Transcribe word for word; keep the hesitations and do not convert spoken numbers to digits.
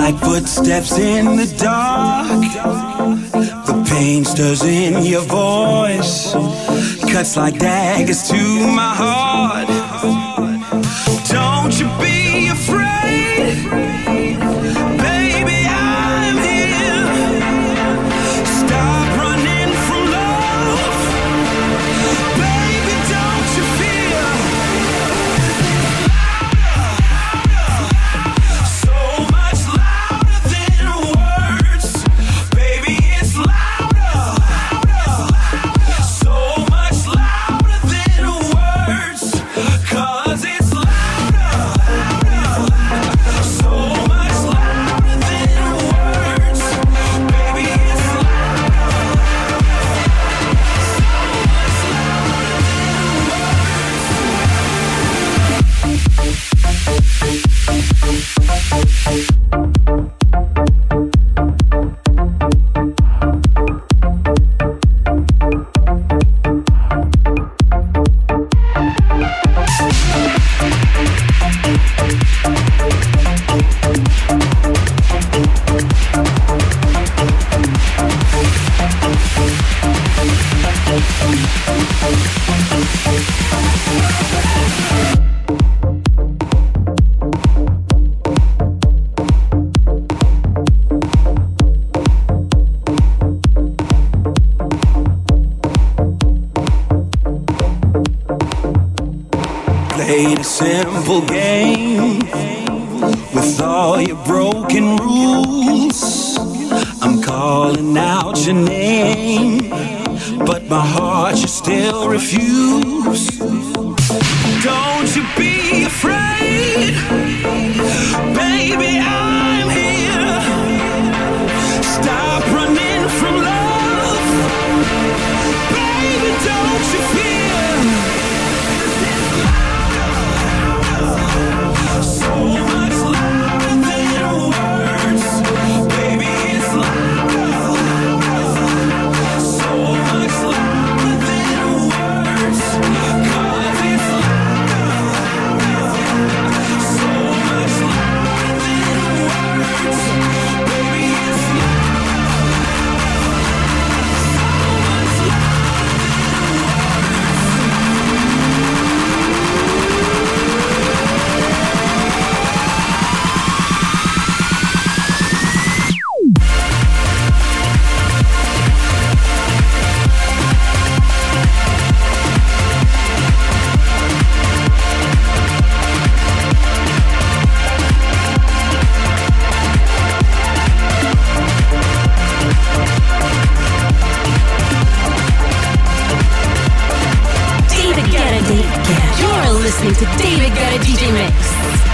like footsteps in the dark. The pain stirs in your voice, cuts like daggers to my heart. Don't you be afraid, baby, I'm here. Stop running from love, baby, don't you fear. So much louder than words, baby, it's louder. So much louder than words, 'cause it's louder. So much louder than words, baby, it's played a simple game with all your broken rules. I'm calling out your name, but my heart you still refuse. Don't you be afraid, baby, I'm here. Stop running from love, baby, don't you fear. So much louder than words, baby, it's louder. So much louder than words, 'cause it's louder. So much louder than words, baby, it's louder. So much louder than David Guetta, David Guetta. You're listening to David Guetta D J Mix.